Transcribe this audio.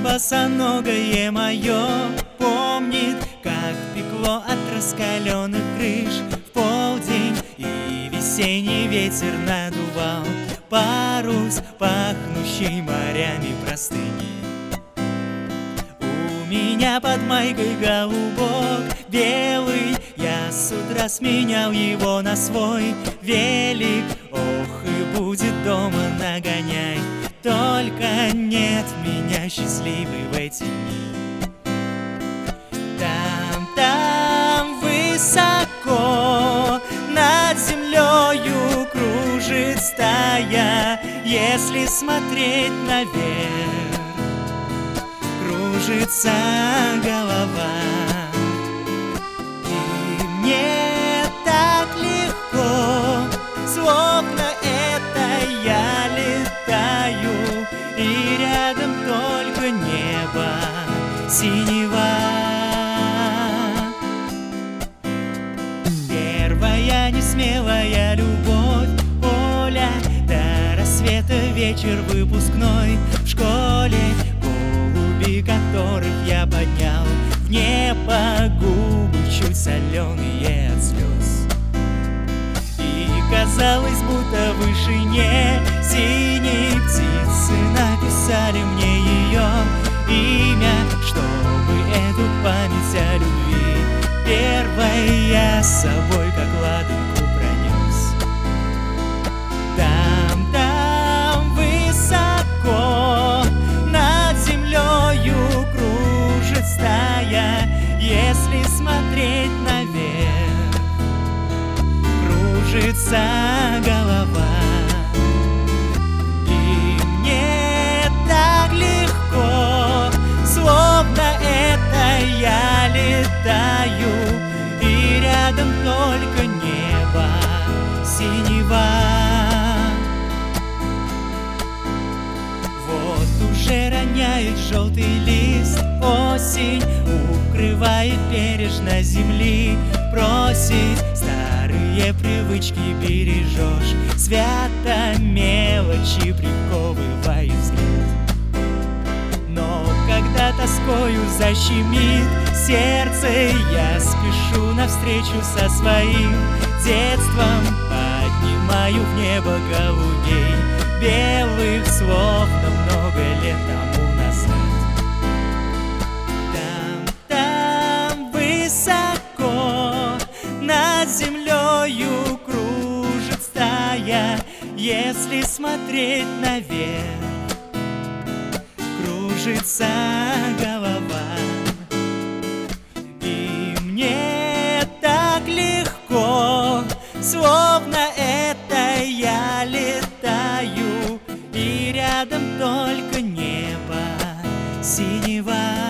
босоногое мое помнит, как пекло от раскаленных крыш в полдень, и весенний ветер надувал парус, пахнущий морями простыни. У меня под майкой голубок белый, я с утра сменял его на свой велик. Ох, и будет дома нагонять, только нет меня счастливой в эти дни. Там высоко над землею кружит стая, если смотреть наверх, кружится голова. И мне так легко, словно это я летаю, и рядом только небо синева. Первая несмелая любовь, Оля, до рассвета вечер выпускной в школе, голуби которых я поднял в небо, губы чуть соленые от слез. И казалось, будто в вышине синей птицы написали мне ее имя, чтобы эту память о любви первой я с собой как ладанку пронес. Там высоко над землею кружит стая, если смотреть наверх, кружится голова. И мне так легко, словно это я летаю, и рядом только небо синева. Вот уже роняет желтый лист осень, укрывает бережно земли, просит, старые привычки бережешь, свято мелочи приковывают взгляд. Но когда тоскою защемит сердце, я спешу навстречу со своим детством, поднимаю в небо голубей белых, словно много лет тому назад. Там высоко над землею кружит стая, если смотреть наверх, кружится голова. И мне так легко, словно это я летаю, и рядом только небо синева.